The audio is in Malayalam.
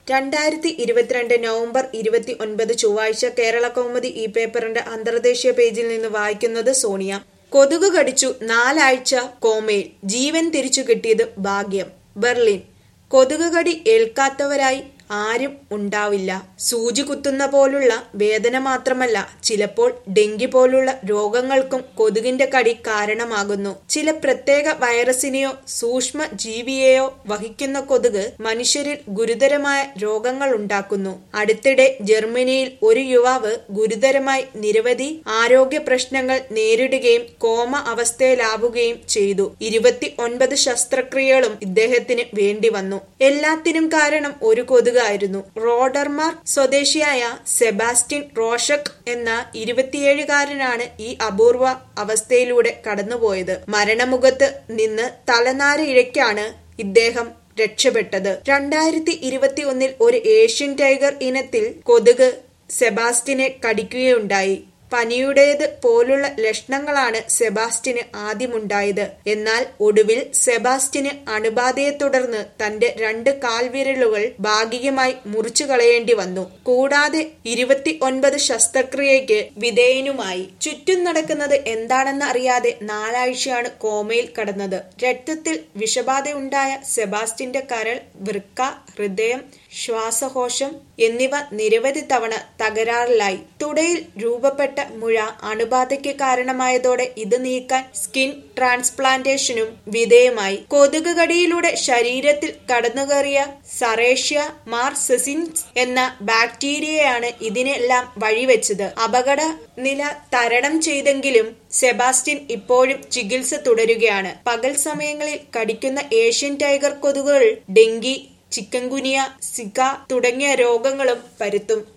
2022 നവംബർ 29 ചൊവ്വാഴ്ച കേരള കൗമുദി ഈ പേപ്പറിന്റെ അന്തർദേശീയ പേജിൽ നിന്ന് വായിക്കുന്നത് സോണിയ. കൊതുക് കടിച്ചു 4 ആഴ്ച കോമയിൽ, ജീവൻ തിരിച്ചു കിട്ടിയത് ഭാഗ്യം. ബെർലിൻ. കൊതുക് കടി ഏൽക്കാത്തവരായി ആരും ഉണ്ടാവില്ല. സൂചി കുത്തുന്ന പോലുള്ള വേദന മാത്രമല്ല, ചിലപ്പോൾ ഡെങ്കി പോലുള്ള രോഗങ്ങൾക്കും കൊതുകിന്റെ കടി കാരണമാകുന്നു. ചില പ്രത്യേക വൈറസിനെയോ സൂക്ഷ്മ ജീവിയെയോ വഹിക്കുന്ന കൊതുക് മനുഷ്യരിൽ ഗുരുതരമായ രോഗങ്ങൾ ഉണ്ടാക്കുന്നു. അടുത്തിടെ ജർമ്മനിയിൽ ഒരു യുവാവ് ഗുരുതരമായി നിരവധി ആരോഗ്യ പ്രശ്നങ്ങൾ നേരിടുകയും കോമ അവസ്ഥയിലാവുകയും ചെയ്തു. 29 ശസ്ത്രക്രിയകളും ഇദ്ദേഹത്തിന് വേണ്ടി വന്നു. എല്ലാത്തിനും കാരണം ഒരു കൊതുക് ആയിരുന്നു. റോഡർമാർക്ക് സ്വദേശിയായ സെബാസ്റ്റ്യൻ റോഷക് എന്ന 27-കാരനാണ് ഈ അപൂർവ അവസ്ഥയിലൂടെ കടന്നുപോയത്. മരണമുഖത്ത് നിന്ന് തലനാര് ഇഴയ്ക്കാണ് ഇദ്ദേഹം രക്ഷപ്പെട്ടത്. 2021 ഒരു ഏഷ്യൻ ടൈഗർ ഇനത്തിൽ കൊതുക് സെബാസ്റ്റ്യനെ കടിക്കുകയുണ്ടായി. പനിയുടേത് പോലുള്ള ലക്ഷണങ്ങളാണ് സെബാസ്റ്റ്യന് ആദ്യമുണ്ടായത്. എന്നാൽ ഒടുവിൽ സെബാസ്റ്റ്യന് അണുബാധയെ തുടർന്ന് തന്റെ 2 കാൽവിരലുകൾ ഭാഗികമായി മുറിച്ചു കളയേണ്ടി വന്നു. കൂടാതെ 29 ശസ്ത്രക്രിയയ്ക്ക് വിധേയനുമായി. ചുറ്റും നടക്കുന്നത് എന്താണെന്ന് അറിയാതെ 4 ആഴ്ചയാണ് കോമയിൽ കടന്നത്. രക്തത്തിൽ വിഷബാധയുണ്ടായ സെബാസ്റ്റ്യന്റെ കരൾ, വൃക്ക, ഹൃദയം, ശ്വാസകോശം എന്നിവ നിരവധി തവണ തകരാറിലായി. തുടയിൽ രൂപപ്പെട്ട മുഴ അണുബാധയ്ക്ക് കാരണമായതോടെ ഇത് നീക്കാൻ സ്കിൻ ട്രാൻസ്പ്ലാന്റേഷനും വിധേയമായി. കൊതുക് കടിയിലൂടെ ശരീരത്തിൽ കടന്നുകയറിയ സറേഷ്യ മാർസെസിൻസ് എന്ന ബാക്ടീരിയയാണ് ഇതിനെല്ലാം വഴിവെച്ചത്. അപകട നില തരണം ചെയ്തെങ്കിലും സെബാസ്റ്റ്യൻ ഇപ്പോഴും ചികിത്സ തുടരുകയാണ്. പകൽ സമയങ്ങളിൽ കടിക്കുന്ന ഏഷ്യൻ ടൈഗർ കൊതുകുകൾ ഡെങ്കി, ചിക്കൻഗുനിയ, സിക തുടങ്ങിയ രോഗങ്ങളും പരത്തും.